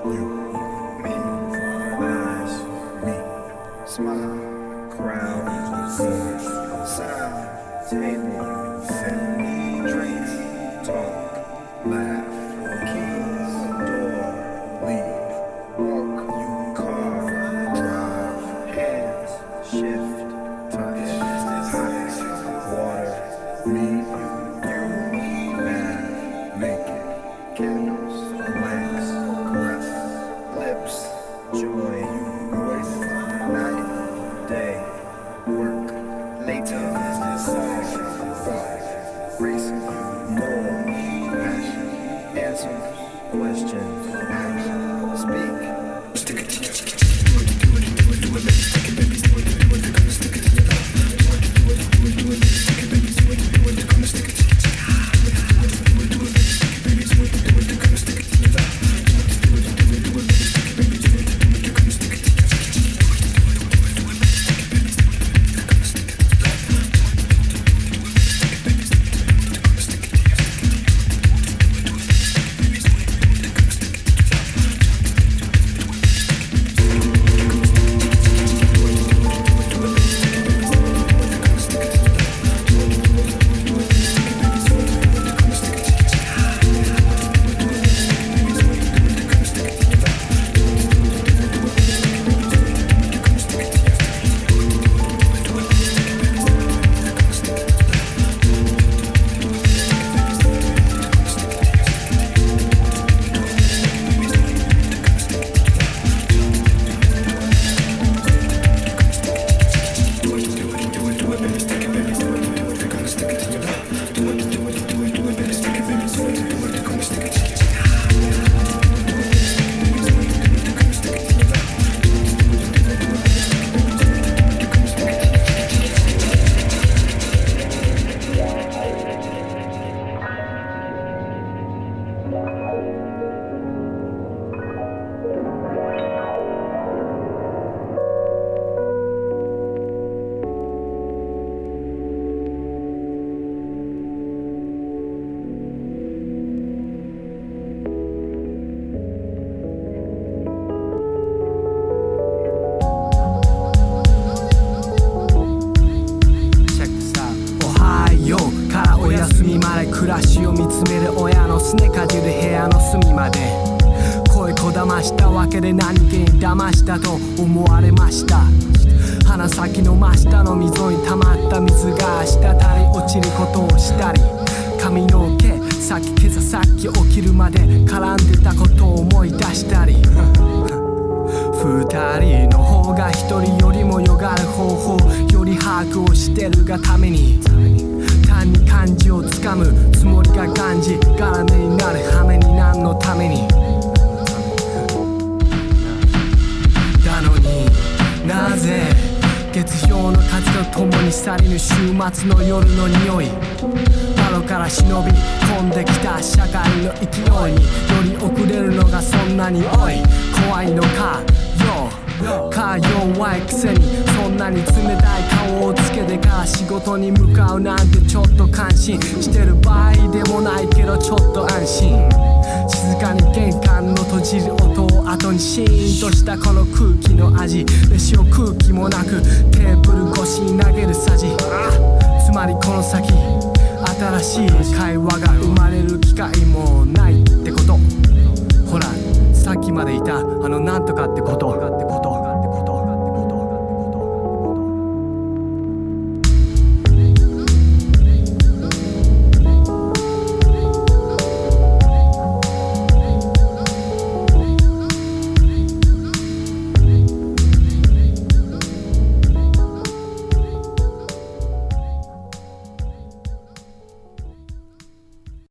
me, eyes, me, smile, crowd, sound, table, family, drink, talk, laugh, keys, door, leave, walk, car, drive, hands, shift, touch, hot, water, meet, you, mad, naked, candles, wax, caress, lips, joy, voice, night, day, work, later, thought, racing, more, passion, answers, questions, action, speak, stick it to you. 暮らしを見つめる親のすねかじる部屋の隅まで声こだましたわけで何気に騙したと思われました。鼻先の真下の溝に溜まった水が滴り落ちることをしたり、髪の毛さっき起きるまで絡んでたことを思い出したり二人の方が一人よりもよがる方法より把握をしてるがために単に漢字をつかむつもりががんじがらめになる羽目に何のためにだのになぜ月氷の風と共に去りぬ週末の夜の匂い窓から忍び込んできた社会の勢いにより遅れるのがそんなに多い怖いのか弱いくせにそんなに冷たい顔をつけてから仕事に向かうなんてちょっと感心してる場合でもないけどちょっと安心静かに玄関の閉じる音を後にシーンとしたこの空気の味飯を空気もなくテーブル越しに投げるさじつまりこの先新しい会話が生まれる機会もないってことほらさっきまでいたなんとかってこと